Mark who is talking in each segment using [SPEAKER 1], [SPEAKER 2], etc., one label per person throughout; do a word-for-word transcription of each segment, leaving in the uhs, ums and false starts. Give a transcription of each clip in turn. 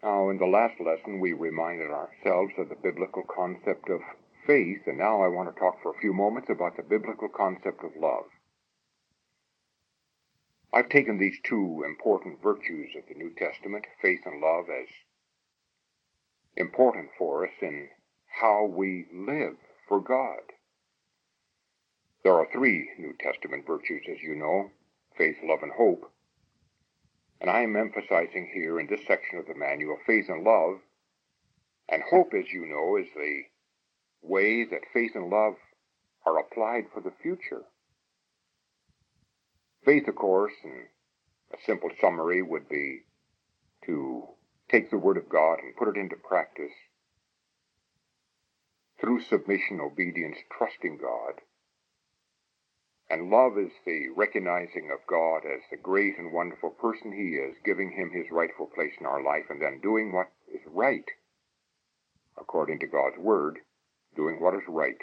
[SPEAKER 1] Now, in the last lesson, we reminded ourselves of the biblical concept of faith, and now I want to talk for a few moments about the biblical concept of love. I've taken these two important virtues of the New Testament, faith and love, as important for us in how we live for God. There are three New Testament virtues, as you know, faith, love, and hope. And I am emphasizing here in this section of the manual faith and love. And hope, as you know, is the way that faith and love are applied for the future. Faith, of course, in a simple summary, would be to take the Word of God and put it into practice through submission, obedience, trusting God. And love is the recognizing of God as the great and wonderful person He is, giving Him His rightful place in our life, and then doing what is right, according to God's Word, doing what is right.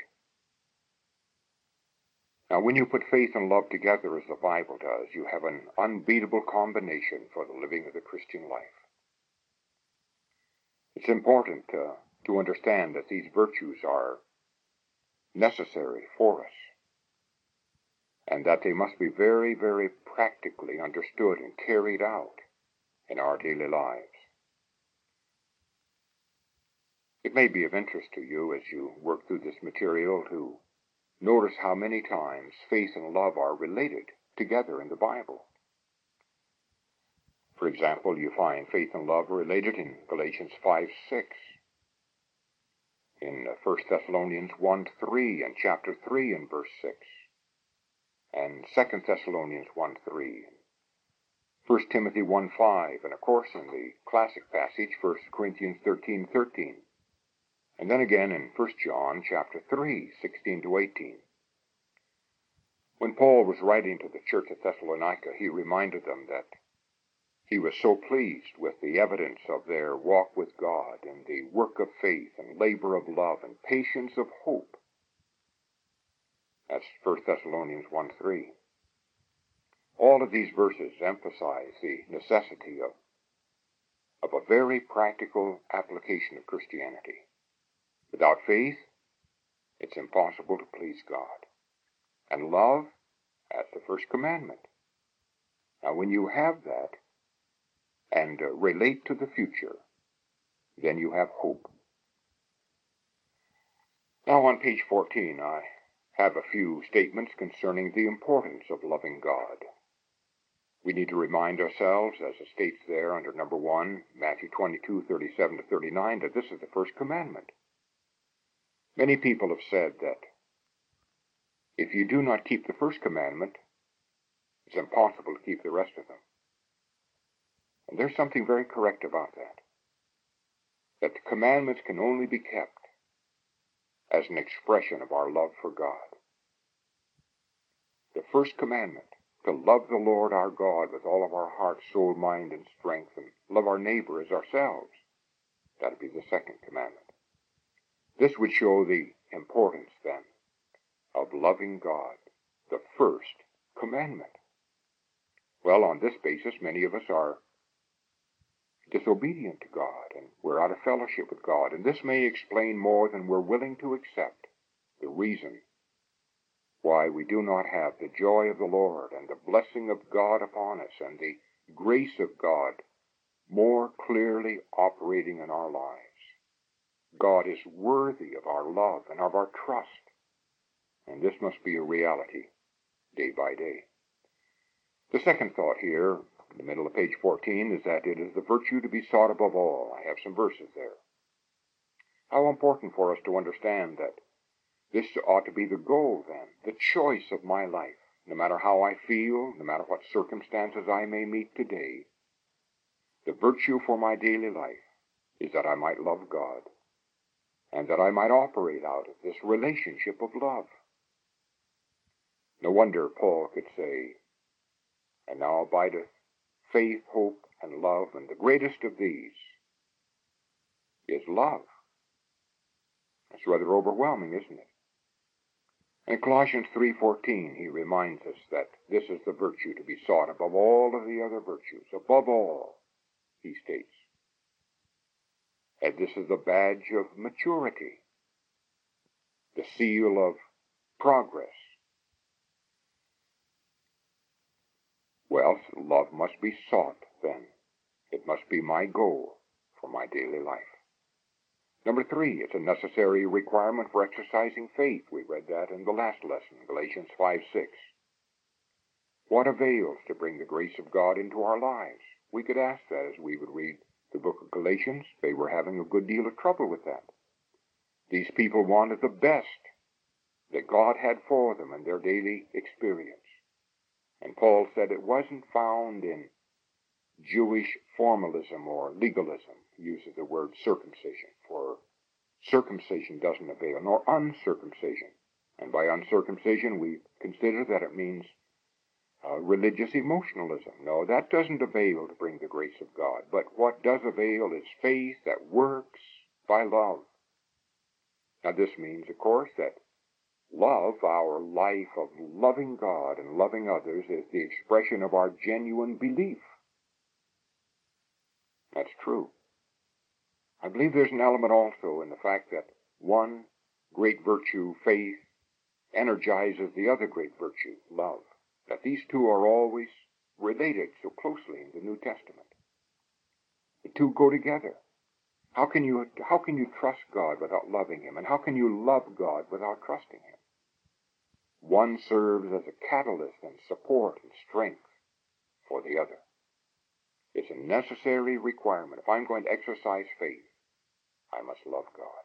[SPEAKER 1] Now, when you put faith and love together, as the Bible does, you have an unbeatable combination for the living of the Christian life. It's important uh, to understand that these virtues are necessary for us, and that they must be very, very practically understood and carried out in our daily lives. It may be of interest to you as you work through this material to notice how many times faith and love are related together in the Bible. For example, you find faith and love related in Galatians five six, in First Thessalonians one three, and chapter three and verse six, and Second Thessalonians one three, First Timothy one five, and of course in the classic passage, First Corinthians thirteen thirteen, and then again in First John chapter three, sixteen to eighteen. When Paul was writing to the church at Thessalonica, he reminded them that he was so pleased with the evidence of their walk with God and the work of faith and labor of love and patience of hope. That's First Thessalonians one three. All of these verses emphasize the necessity of, of a very practical application of Christianity. Without faith, it's impossible to please God. And love, that's the first commandment. Now, when you have that, and uh, relate to the future, then you have hope. Now on page fourteen, I have a few statements concerning the importance of loving God. We need to remind ourselves, as it states there under number one, Matthew twenty-two, thirty-seven to thirty-nine, that this is the first commandment. Many people have said that if you do not keep the first commandment, it's impossible to keep the rest of them. And there's something very correct about that. That the commandments can only be kept as an expression of our love for God. The first commandment, to love the Lord our God with all of our heart, soul, mind, and strength, and love our neighbor as ourselves. That would be the second commandment. This would show the importance, then, of loving God, the first commandment. Well, on this basis, many of us are disobedient to God, and we're out of fellowship with God, and this may explain more than we're willing to accept the reason why we do not have the joy of the Lord and the blessing of God upon us and the grace of God more clearly operating in our lives. God is worthy of our love and of our trust, and this must be a reality day by day. The second thought here, in the middle of page fourteen, is that it is the virtue to be sought above all. I have some verses there. How important for us to understand that this ought to be the goal, then, the choice of my life, no matter how I feel, no matter what circumstances I may meet today. The virtue for my daily life is that I might love God, and that I might operate out of this relationship of love. No wonder Paul could say, "And now abideth faith, hope, and love, and the greatest of these is love." That's rather overwhelming, isn't it? In Colossians three fourteen, he reminds us that this is the virtue to be sought above all of the other virtues. Above all, he states. as this is the badge of maturity, the seal of progress. Well, love must be sought then. It must be my goal for my daily life. Number three, it's a necessary requirement for exercising faith. We read that in the last lesson, Galatians five six. What avails to bring the grace of God into our lives? We could ask that as we would read the book of Galatians. They were having a good deal of trouble with that. These people wanted the best that God had for them in their daily experience. And Paul said it wasn't found in Jewish formalism or legalism. He uses the word circumcision, for circumcision doesn't avail, nor uncircumcision. And by uncircumcision, we consider that it means uh, religious emotionalism. No, that doesn't avail to bring the grace of God. But what does avail is faith that works by love. Now, this means, of course, that love, our life of loving God and loving others, is the expression of our genuine belief. That's true. I believe there's an element also in the fact that one great virtue, faith, energizes the other great virtue, love. That these two are always related so closely in the New Testament. The two go together. How can you, how can you trust God without loving Him? And how can you love God without trusting Him? One serves as a catalyst and support and strength for the other. It's a necessary requirement. If I'm going to exercise faith, I must love God.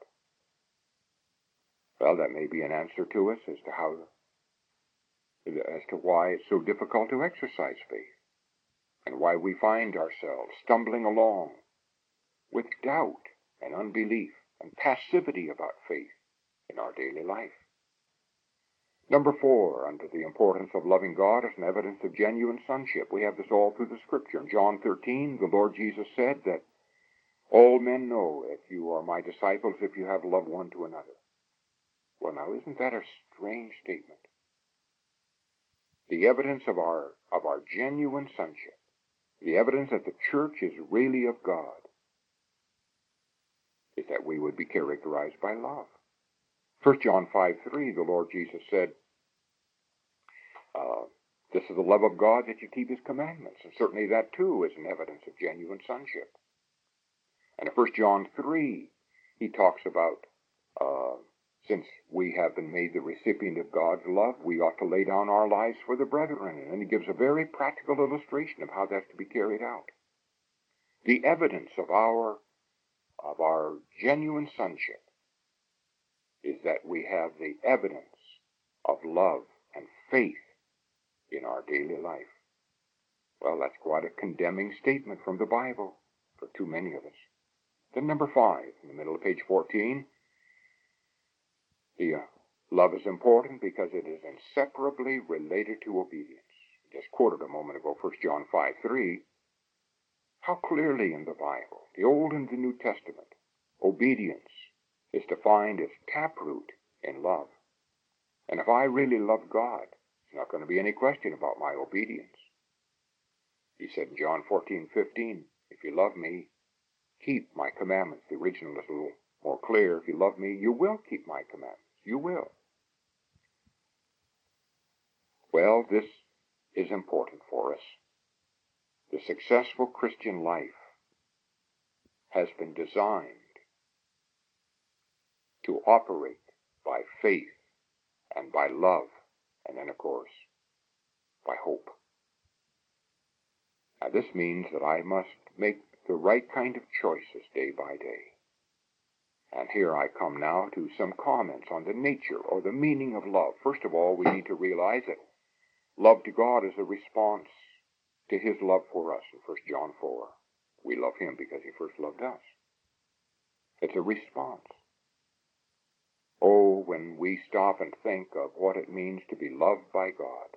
[SPEAKER 1] Well, that may be an answer to us as to how, as to why it's so difficult to exercise faith, and why we find ourselves stumbling along with doubt and unbelief and passivity about faith in our daily life. Number four, under the importance of loving God as an evidence of genuine sonship. We have this all through the Scripture. In John thirteen, the Lord Jesus said that all men know if you are my disciples if you have love one to another. Well, now, isn't that a strange statement? The evidence of our, of our genuine sonship, the evidence that the church is really of God, is that we would be characterized by love. First John five three, the Lord Jesus said, uh, this is the love of God that you keep His commandments. And certainly that too is an evidence of genuine sonship. And in First John three, he talks about, uh, since we have been made the recipient of God's love, we ought to lay down our lives for the brethren. And he gives a very practical illustration of how that's to be carried out. The evidence of our, of our genuine sonship is that we have the evidence of love and faith in our daily life. Well, that's quite a condemning statement from the Bible for too many of us. Then number five, in the middle of page fourteen, the uh, love is important because it is inseparably related to obedience. I just quoted a moment ago, First John five three. How clearly in the Bible, the Old and the New Testament, obedience is defined as taproot in love. And if I really love God, there's not going to be any question about my obedience. He said in John fourteen fifteen, if you love me, keep my commandments. The original is a little more clear. If you love me, you will keep my commandments. You will. Well, this is important for us. The successful Christian life has been designed to operate by faith and by love, and then, of course, by hope. Now, this means that I must make the right kind of choices day by day. And here I come now to some comments on the nature or the meaning of love. First of all, we need to realize that love to God is a response to His love for us in First John four. We love Him because He first loved us. It's a response. Oh, when we stop and think of what it means to be loved by God,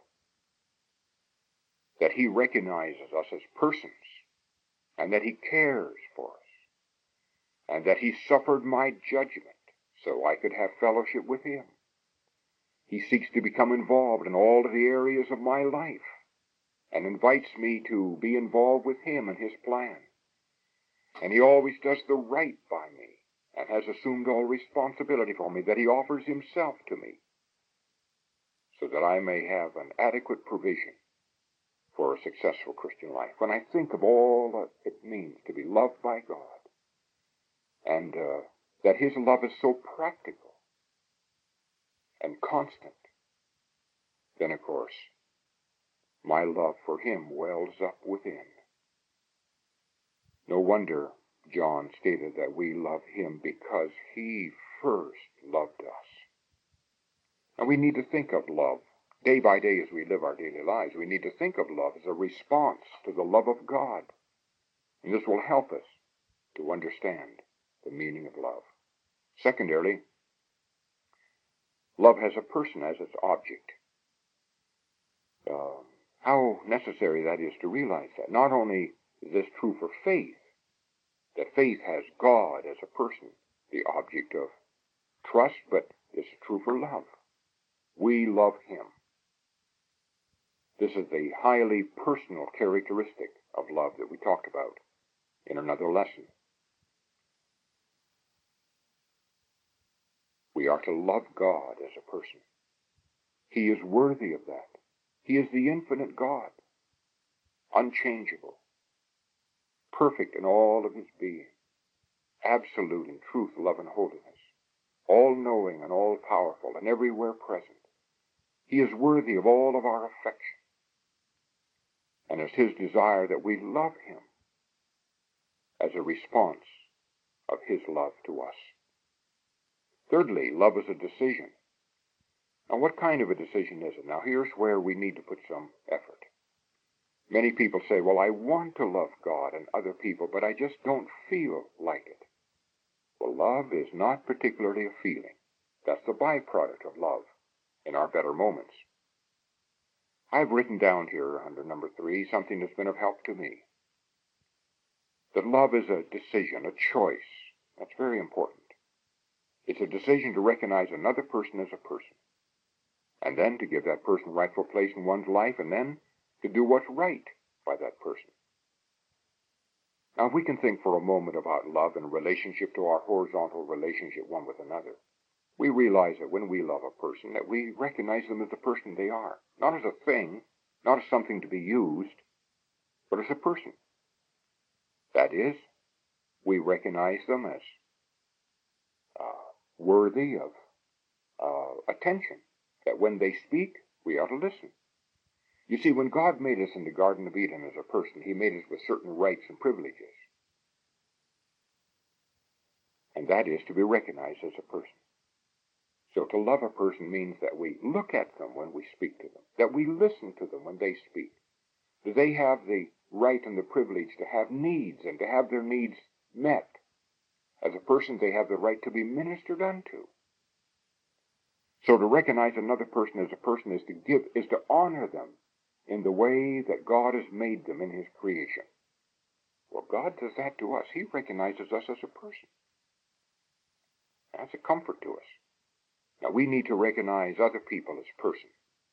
[SPEAKER 1] that He recognizes us as persons, and that He cares for us, and that He suffered my judgment so I could have fellowship with Him. He seeks to become involved in all of the areas of my life and invites me to be involved with Him and His plan. and he always does the right by me, and has assumed all responsibility for me, that he offers himself to me, so that I may have an adequate provision for a successful Christian life. When I think of all that it means to be loved by God, and uh, that his love is so practical and constant, then of course my love for him wells up within. No wonder John stated that we love him because he first loved us. And we need to think of love day by day as we live our daily lives. We need to think of love as a response to the love of God. And this will help us to understand the meaning of love. Secondarily, love has a person as its object. Uh, how necessary that is to realize that. Not only is this true for faith, that faith has God as a person, the object of trust, but it's true for love. We love him. This is the highly personal characteristic of love that we talked about in another lesson. We are to love God as a person. He is worthy of that. He is the infinite God, unchangeable, perfect in all of his being, absolute in truth, love, and holiness, all-knowing and all-powerful and everywhere present. He is worthy of all of our affection, and it's his desire that we love him as a response of his love to us. Thirdly, love is a decision. Now, what kind of a decision is it? Now, here's where we need to put some effort. Many people say, well, I want to love God and other people, but I just don't feel like it. Well, love is not particularly a feeling. That's the byproduct of love in our better moments. I've written down here under number three something that's been of help to me. That love is a decision, a choice. That's very important. It's a decision to recognize another person as a person, and then to give that person rightful place in one's life, and then to do what's right by that person. Now, if we can think for a moment about love in relationship to our horizontal relationship one with another, we realize that when we love a person, that we recognize them as the person they are, not as a thing, not as something to be used, but as a person. That is, we recognize them as uh, worthy of uh, attention, that when they speak, we are to listen. You see, when God made us in the Garden of Eden as a person, he made us with certain rights and privileges. And that is to be recognized as a person. So to love a person means that we look at them when we speak to them, that we listen to them when they speak, that they have the right and the privilege to have needs and to have their needs met. As a person, they have the right to be ministered unto. So to recognize another person as a person is to give, is to honor them in the way that God has made them in his creation. Well, God does that to us. He recognizes us as a person. That's a comfort to us. Now, we need to recognize other people as persons.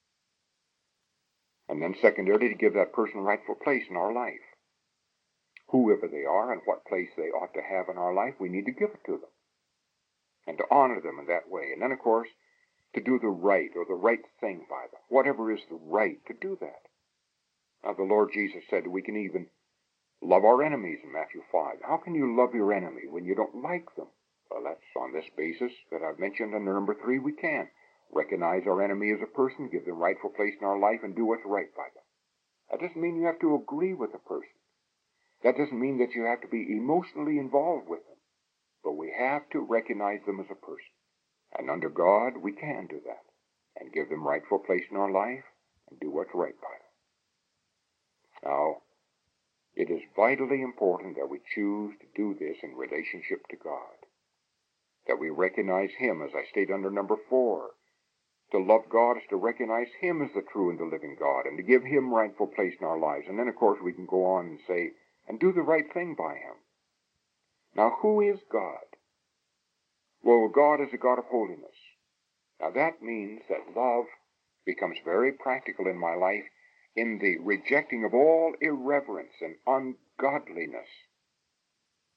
[SPEAKER 1] And then secondarily, to give that person rightful place in our life. Whoever they are and what place they ought to have in our life, we need to give it to them. And to honor them in that way. And then, of course, to do the right or the right thing by them. Whatever is the right, to do that. Now, the Lord Jesus said we can even love our enemies in Matthew five. How can you love your enemy when you don't like them? Well, that's on this basis that I've mentioned under number three, we can recognize our enemy as a person, give them rightful place in our life, and do what's right by them. That doesn't mean you have to agree with a person. That doesn't mean that you have to be emotionally involved with them. But we have to recognize them as a person. And under God, we can do that and give them rightful place in our life and do what's right by them. Now, it is vitally important that we choose to do this in relationship to God, that we recognize him, as I state under number four. To love God is to recognize him as the true and the living God and to give him rightful place in our lives. And then, of course, we can go on and say, and do the right thing by him. Now, who is God? Well, God is a God of holiness. Now, that means that love becomes very practical in my life in the rejecting of all irreverence and ungodliness.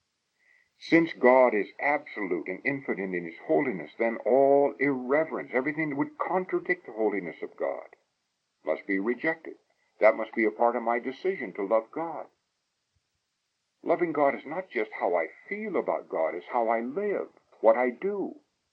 [SPEAKER 1] Since God is absolute and infinite in his holiness, then all irreverence, everything that would contradict the holiness of God, must be rejected. That must be a part of my decision to love God. Loving God is not just how I feel about God, it's how I live, what I do.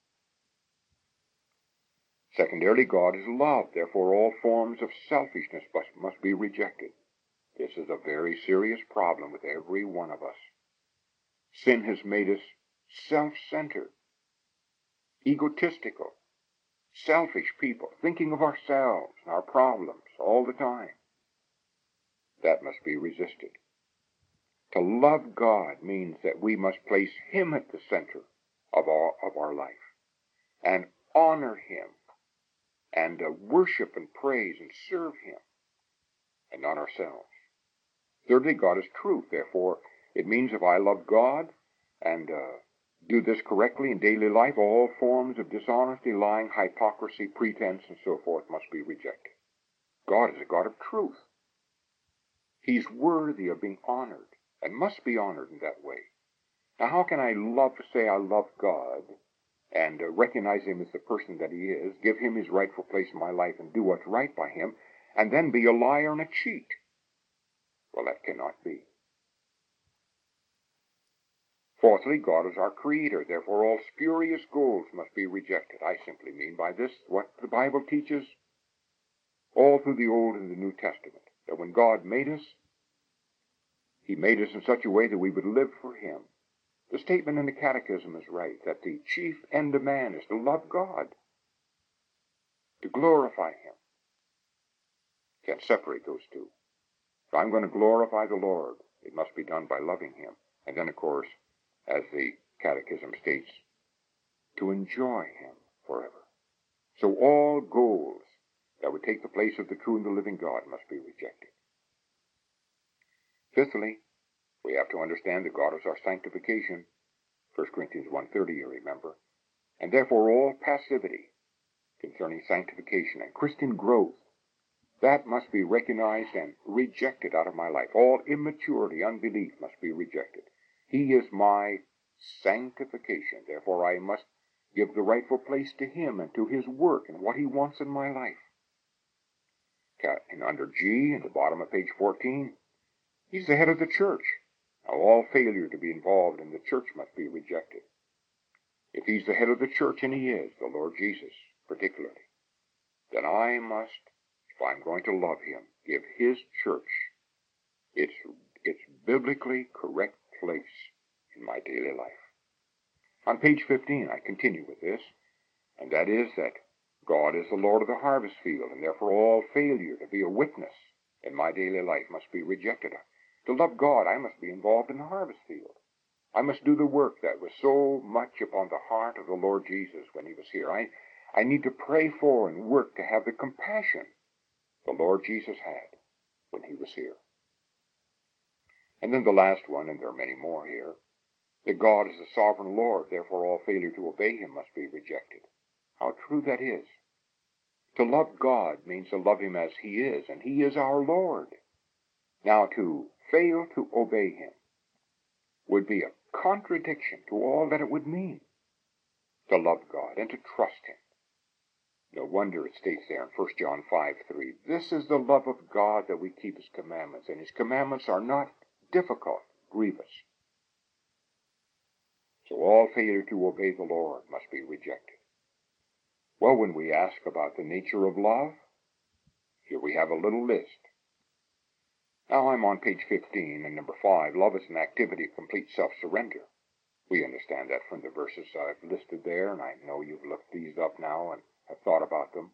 [SPEAKER 1] Secondarily, God is love. Therefore, all forms of selfishness must, must be rejected. This is a very serious problem with every one of us. Sin has made us self-centered, egotistical, selfish people, thinking of ourselves and our problems all the time. That must be resisted. To love God means that we must place him at the center of our, of our life and honor him and uh, worship and praise and serve him and not ourselves. Thirdly, God is truth. Therefore, it means if I love God and uh, do this correctly in daily life, all forms of dishonesty, lying, hypocrisy, pretense, and so forth must be rejected. God is a God of truth. He's worthy of being honored and must be honored in that way. Now, how can I love, say I love God and uh, recognize him as the person that he is, give him his rightful place in my life and do what's right by him, and then be a liar and a cheat? Well, that cannot be. Fourthly, God is our creator. Therefore, all spurious goals must be rejected. I simply mean by this what the Bible teaches all through the Old and the New Testament, that when God made us, he made us in such a way that we would live for him. The statement in the Catechism is right, that the chief end of man is to love God, to glorify him. Can't separate those two. If I'm going to glorify the Lord, it must be done by loving him. And then, of course, as the Catechism states, to enjoy him forever. So all goals that would take the place of the true and the living God must be rejected. Fifthly, we have to understand that God is our sanctification. First Corinthians one thirty, you remember. And therefore all passivity concerning sanctification and Christian growth, that must be recognized and rejected out of my life. All immaturity, unbelief must be rejected. He is my sanctification. Therefore I must give the rightful place to him and to his work and what he wants in my life. And under G, in the bottom of page fourteen, he's the head of the church. Now, all failure to be involved in the church must be rejected. If he's the head of the church, and he is, the Lord Jesus particularly, then I must, if I'm going to love him, give his church its, its biblically correct place in my daily life. On page fifteen, I continue with this, and that is that God is the Lord of the harvest field, and therefore all failure to be a witness in my daily life must be rejected. To love God, I must be involved in the harvest field. I must do the work that was so much upon the heart of the Lord Jesus when he was here. I, I need to pray for and work to have the compassion the Lord Jesus had when he was here. And then the last one, and there are many more here, that God is the sovereign Lord, therefore all failure to obey him must be rejected. How true that is. To love God means to love him as he is, and he is our Lord. Now, to fail to obey him would be a contradiction to all that it would mean to love God and to trust him. No wonder it states there in First John five three, this is the love of God, that we keep his commandments, and his commandments are not difficult, grievous. So all failure to obey the Lord must be rejected. Well, when we ask about the nature of love, here we have a little list. Now I'm on page fifteen, and number five, love is an activity of complete self-surrender. We understand that from the verses I've listed there, and I know you've looked these up now and have thought about them.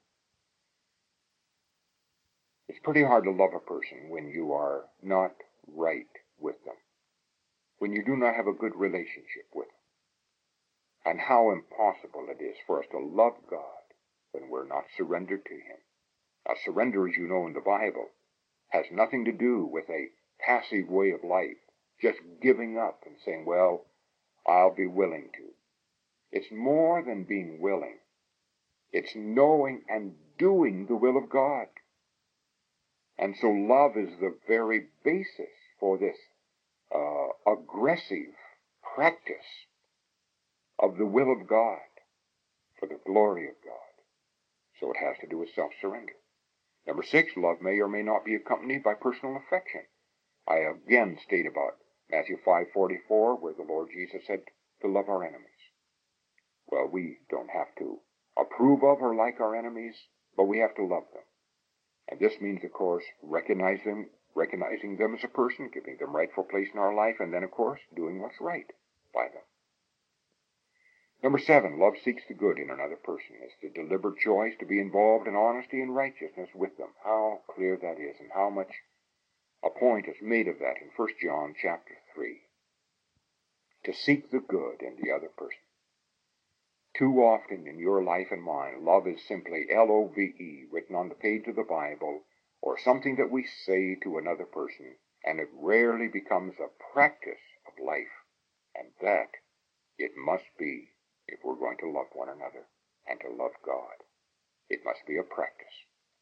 [SPEAKER 1] It's pretty hard to love a person when you are not right with them, when you do not have a good relationship with them, and how impossible it is for us to love God when we're not surrendered to him. Now, surrender, as you know in the Bible, has nothing to do with a passive way of life, just giving up and saying, well, I'll be willing to. It's more than being willing. It's knowing and doing the will of God. And so love is the very basis for this uh, aggressive practice of the will of God for the glory of God. So it has to do with self-surrender. Number six, love may or may not be accompanied by personal affection. I again state about Matthew five forty-four, where the Lord Jesus said to love our enemies. Well, we don't have to approve of or like our enemies, but we have to love them. And this means, of course, recognize them, recognizing them as a person, giving them rightful place in our life, and then, of course, doing what's right by them. Number seven, love seeks the good in another person. It's the deliberate choice to be involved in honesty and righteousness with them. How clear that is, and how much a point is made of that in First John chapter three. To seek the good in the other person. Too often in your life and mine, love is simply L O V E, written on the page of the Bible, or something that we say to another person, and it rarely becomes a practice of life. And that it must be if we're going to love one another and to love God. It must be a practice.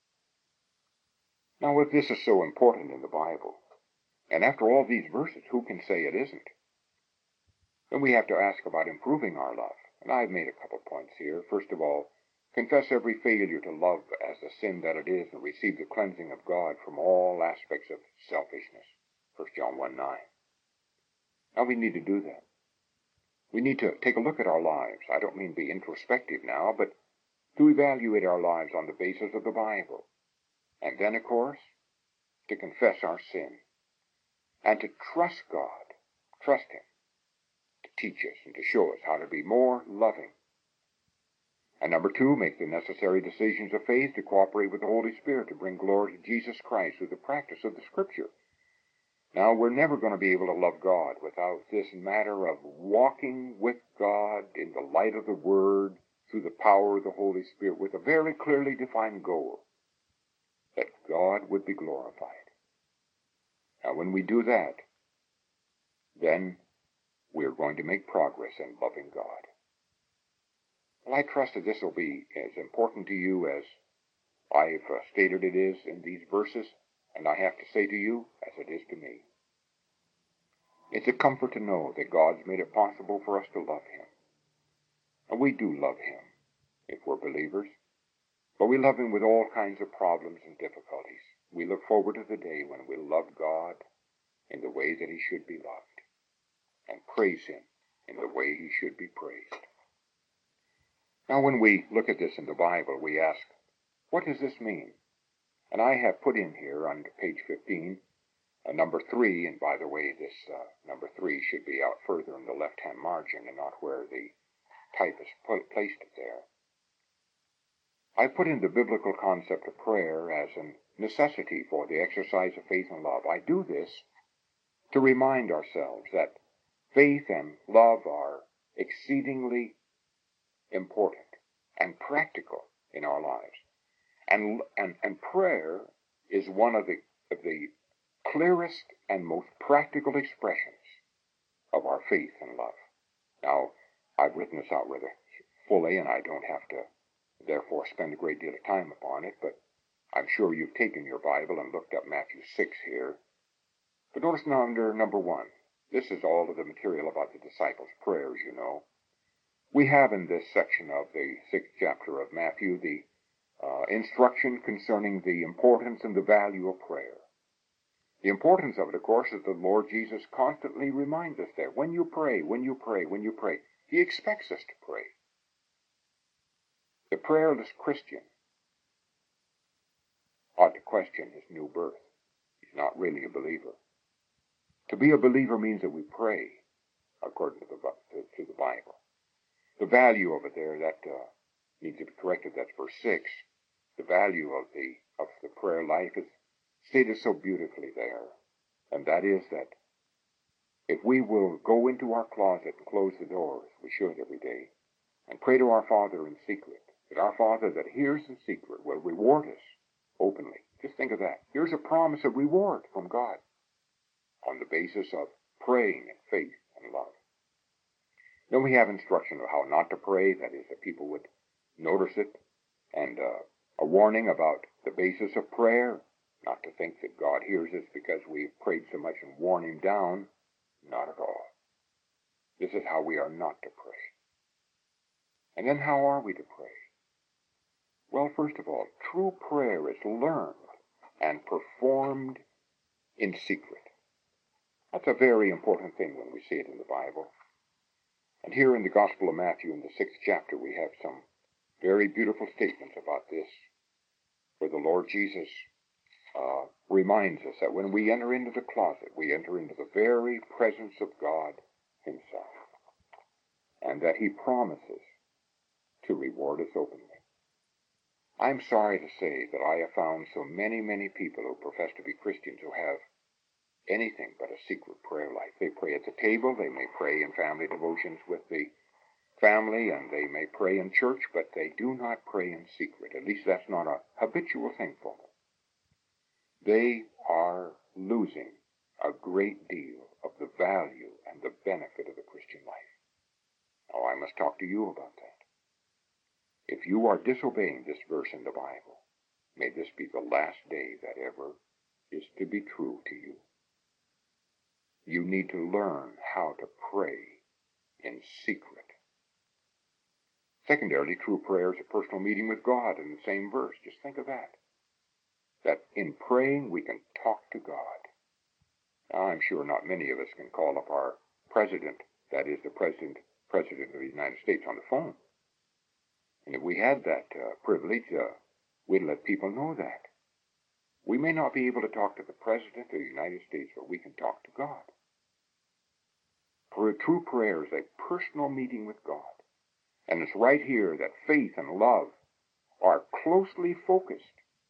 [SPEAKER 1] Now, if this is so important in the Bible, and after all these verses, who can say it isn't? Then we have to ask about improving our love. And I've made a couple points here. First of all, confess every failure to love as the sin that it is and receive the cleansing of God from all aspects of selfishness. First John one nine. Now we need to do that. We need to take a look at our lives. I don't mean be introspective now, but to evaluate our lives on the basis of the Bible. And then, of course, to confess our sin. And to trust God. Trust Him. To teach us and to show us how to be more loving. And number two, make the necessary decisions of faith to cooperate with the Holy Spirit to bring glory to Jesus Christ through the practice of the Scripture. Now, we're never going to be able to love God without this matter of walking with God in the light of the Word through the power of the Holy Spirit with a very clearly defined goal, that God would be glorified. Now, when we do that, then we're going to make progress in loving God. Well, I trust that this will be as important to you as I've uh, stated it is in these verses, and I have to say to you as it is to me. It's a comfort to know that God's made it possible for us to love Him. And we do love Him if we're believers, but we love Him with all kinds of problems and difficulties. We look forward to the day when we'll love God in the way that He should be loved, and praise Him in the way He should be praised. Now, when we look at this in the Bible, we ask, what does this mean? And I have put in here on page fifteen, uh, number three, and by the way, this uh, number three should be out further in the left-hand margin and not where the typist put, placed it there. I put in the biblical concept of prayer as a necessity for the exercise of faith and love. I do this to remind ourselves that faith and love are exceedingly important and practical in our lives. And, and, and prayer is one of the, of the clearest and most practical expressions of our faith and love. Now, I've written this out rather fully, and I don't have to, therefore, spend a great deal of time upon it, but I'm sure you've taken your Bible and looked up Matthew six here. But notice now under number one, this is all of the material about the disciples' prayers, you know. We have in this section of the sixth chapter of Matthew the uh, instruction concerning the importance and the value of prayer. The importance of it, of course, is that the Lord Jesus constantly reminds us there. When you pray, when you pray, when you pray, He expects us to pray. The prayerless Christian ought to question his new birth. He's not really a believer. To be a believer means that we pray according to the, to, to the Bible. The value of it there, that uh, needs to be corrected. That's verse six. The value of the of the prayer life is stated so beautifully there. And that is that if we will go into our closet and close the doors, we should every day, and pray to our Father in secret, that our Father that hears in secret will reward us openly. Just think of that. Here's a promise of reward from God on the basis of praying in faith and love. Then we have instruction of how not to pray, that is, that people would notice it, and uh, a warning about the basis of prayer, not to think that God hears us because we've prayed so much and worn Him down. Not at all. This is how we are not to pray. And then how are we to pray? Well, first of all, true prayer is learned and performed in secret. That's a very important thing when we see it in the Bible. And here in the Gospel of Matthew, in the sixth chapter, we have some very beautiful statements about this, where the Lord Jesus uh, reminds us that when we enter into the closet, we enter into the very presence of God himself, and that he promises to reward us openly. I'm sorry to say that I have found so many, many people who profess to be Christians who have anything but a secret prayer life. They pray at the table, they may pray in family devotions with the family, and they may pray in church, but they do not pray in secret. At least that's not a habitual thing for them. They are losing a great deal of the value and the benefit of the Christian life. Oh, I must talk to you about that. If you are disobeying this verse in the Bible, may this be the last day that ever is to be true to you. You need to learn how to pray in secret. Secondarily, true prayer is a personal meeting with God in the same verse. Just think of that. That in praying we can talk to God. Now, I'm sure not many of us can call up our president, that is the president, president of the United States, on the phone. And if we had that uh, privilege, uh, we'd let people know that. We may not be able to talk to the President of the United States, but we can talk to God. For a true prayer is a personal meeting with God. And it's right here that faith and love are closely focused.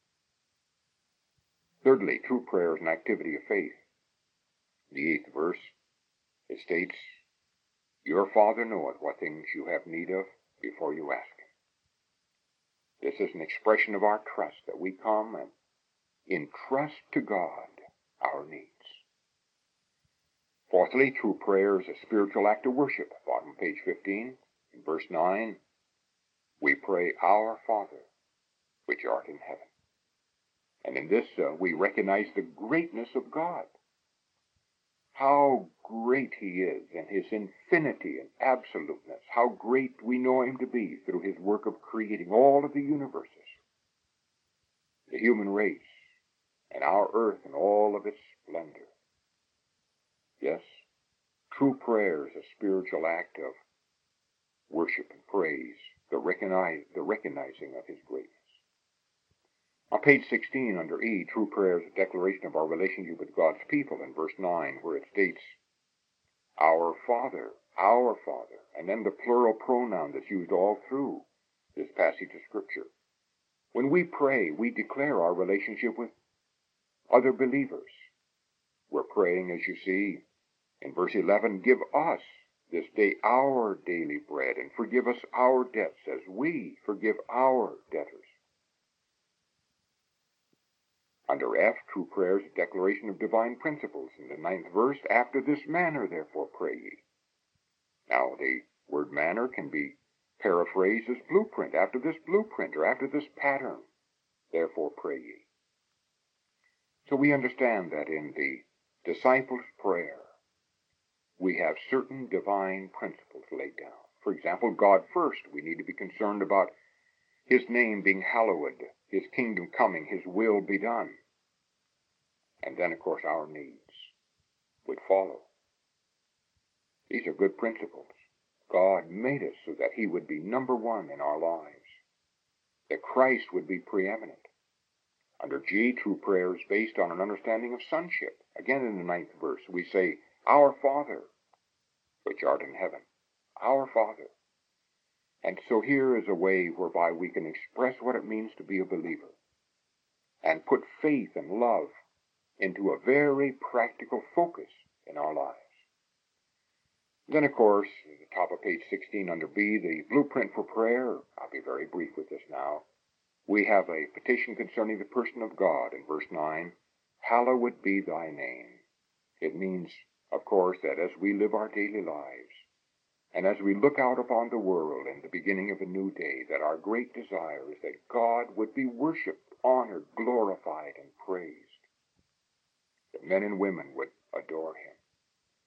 [SPEAKER 1] Thirdly, true prayer is an activity of faith. In the eighth verse, it states, "Your Father knoweth what things you have need of before you ask him." This is an expression of our trust, that we come and entrust to God our needs. Fourthly, true prayer is a spiritual act of worship. Bottom of page fifteen, in verse nine, we pray, "Our Father, which art in heaven." And in this uh, we recognize the greatness of God. How great he is in his infinity and absoluteness. How great we know him to be through his work of creating all of the universes, the human race, and our earth in all of its splendor. Yes, true prayer is a spiritual act of worship and praise, the, recognize, the recognizing of his greatness. On page sixteen, under E, true prayer is a declaration of our relationship with God's people in verse nine, where it states, "Our Father, our Father," and then the plural pronoun that's used all through this passage of Scripture. When we pray, we declare our relationship with other believers. We're praying, as you see, in verse eleven, "Give us this day our daily bread, and forgive us our debts as we forgive our debtors." Under F, true prayer is a declaration of divine principles. In the ninth verse, "After this manner, therefore, pray ye." Now, the word manner can be paraphrased as blueprint. After this blueprint, or after this pattern, therefore pray ye. So we understand that in the disciples' prayer, we have certain divine principles laid down. For example, God first. We need to be concerned about his name being hallowed, his kingdom coming, his will be done. And then, of course, our needs would follow. These are good principles. God made us so that he would be number one in our lives, that Christ would be preeminent. Under G, true prayer is based on an understanding of sonship. Again, in the ninth verse, we say, "Our Father, which art in heaven." Our Father. And so here is a way whereby we can express what it means to be a believer and put faith and love into a very practical focus in our lives. Then, of course, at the top of page sixteen under B, the blueprint for prayer. I'll be very brief with this now. We have a petition concerning the person of God in verse nine, "Hallowed be thy name." It means, of course, that as we live our daily lives, and as we look out upon the world in the beginning of a new day, that our great desire is that God would be worshiped, honored, glorified, and praised. That men and women would adore him.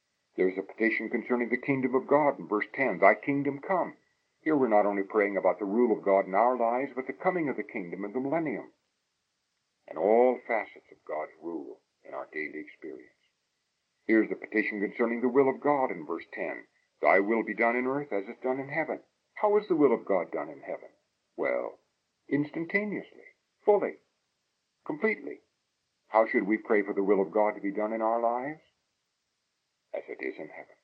[SPEAKER 1] There's a petition concerning the kingdom of God in verse ten, thy kingdom come. Here we're not only praying about the rule of God in our lives, but the coming of the kingdom in the millennium, and all facets of God's rule in our daily experience. Here's the petition concerning the will of God in verse ten. Thy will be done in earth as it's done in heaven. How is the will of God done in heaven? Well, instantaneously, fully, completely. How should we pray for the will of God to be done in our lives? As it is in heaven.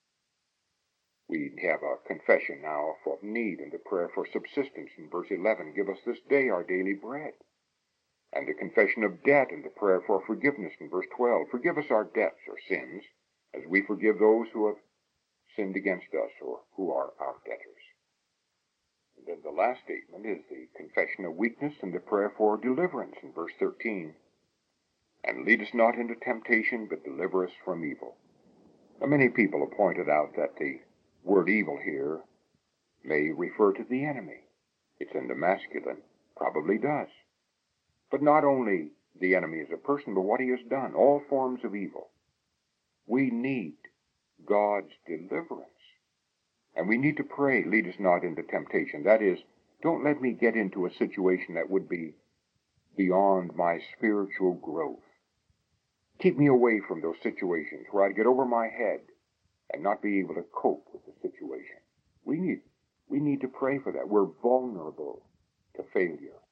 [SPEAKER 1] We have a confession now of need and the prayer for subsistence in verse eleven. Give us this day our daily bread. And the confession of debt and the prayer for forgiveness in verse twelve. Forgive us our debts or sins, as we forgive those who have sinned against us or who are our debtors. And then the last statement is the confession of weakness and the prayer for deliverance in verse thirteen. And lead us not into temptation, but deliver us from evil. Now, many people have pointed out that the word evil here may refer to the enemy. It's in the masculine, probably does. But not only the enemy as a person, but what he has done, all forms of evil. We need God's deliverance. And we need to pray, lead us not into temptation. That is, don't let me get into a situation that would be beyond my spiritual growth. Keep me away from those situations where I'd get over my head and not be able to cope with the situation. We need, we need to pray for that. We're vulnerable to failure.